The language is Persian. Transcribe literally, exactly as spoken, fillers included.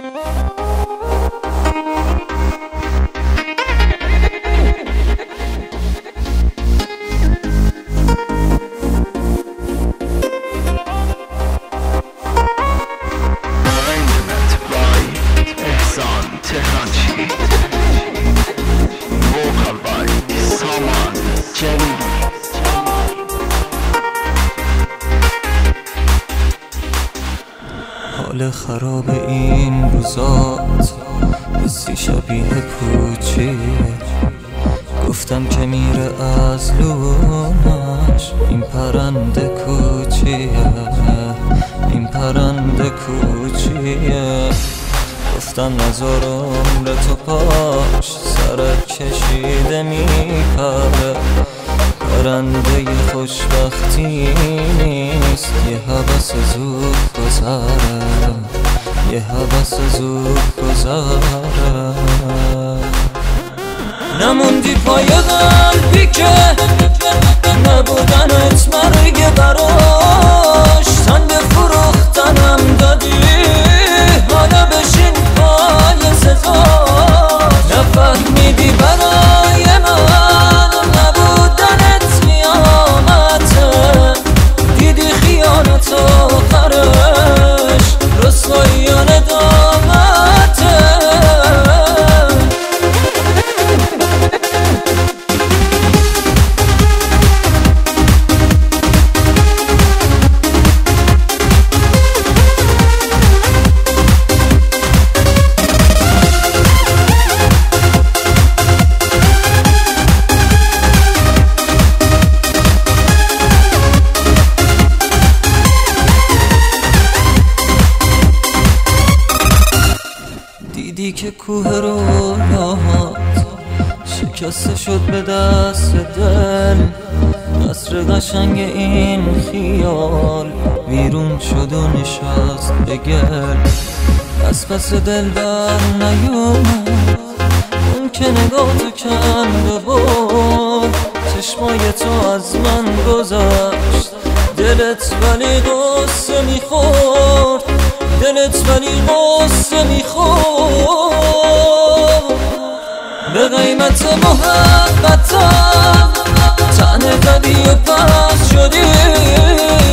حال خراب این روزات حسی شبیه پوچیه، گفتم که میره از لونش این پرنده کوچیه، این پرنده کوچیه. گفتم نزار عمر تو پاش سرت کشیده میپره، پرنده خوشبختی نیست، یه هوس زود گذره، یه هوس زود گذره. نموندی پای قلبی که نبودنت مرگ براش، تن به فروختنم دادی حالا بشین پای سزاش. نفهمیدی برای من نبودنت قیامته، دیدی خیانت آخرش رسوایی و ندامته. دیدی که کوه رویاهات شکسته شد به دست دل، قصر قشنگ این خیال ویرون شد و نشست به گل. از پس دل بر نیومد اون که نگاه تو کنده بود، چشمای تو از من گذشت، دلت ولی قصه میخورد، دلت ولی قصه میخورد. به قیمت محبتم تن قوی و پس شدی،